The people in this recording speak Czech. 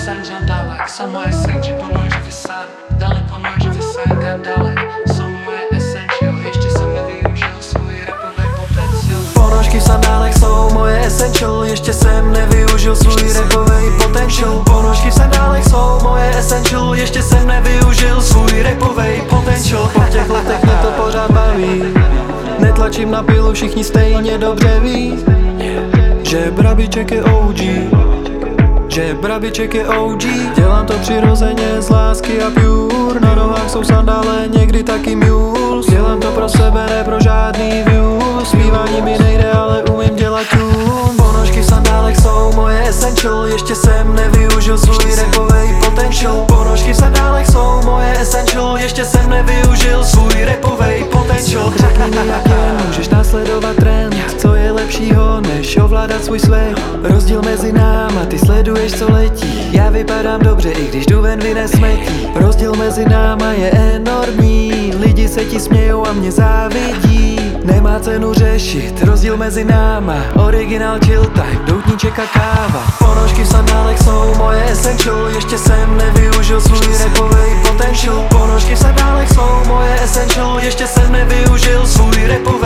sandálek, jsou moje essential, pomůže vysát, dále pomůže vysát, kam dále. Jsou moje essential, ještě jsem nevyužil svůj rapový potenciál. Ponožky v sandálech jsou moje essential, ještě jsem nevyužil svůj rapový potential. Ponožky v sandálech jsou moje essential, ještě jsem nevyužil svůj rapový potential. Po těch letech mě to pořád baví, netlačím na pilu, všichni stejně dobře ví, že Brabiček je OG, že Brabiček je OG. Dělám to přirozeně z lásky a pure, na nohách jsou sandále, někdy taky mules. Dělám to pro sebe, ne pro žádný views, zpívání mi nejde, ale umím dělat tune. Ponožky v sandálech jsou moje essential, ještě jsem nevyužil svůj rapovej potential. Ponožky v sandálech jsou moje essential, ještě jsem nevyužil svůj rapovej potential. Řekni mi, jak je, můžeš následovat trend, co je lepšího, než ovládat svůj svět. Rozdíl mezi náma, ty sleduješ, co letí, já vypadám dobře, i když jdu ven vynes smetí. Rozdíl mezi náma je enormní, lidi se ti smějou a mě závidí. Nemá cenu řešit, rozdíl mezi náma, originál chill time, doutníček a káva. Ponožky v sandálech jsou moje essential, ještě jsem nevyužil svůj rapovej potential. Ponožky v sandálech jsou moje essential, ještě jsem nevyužil svůj rapovej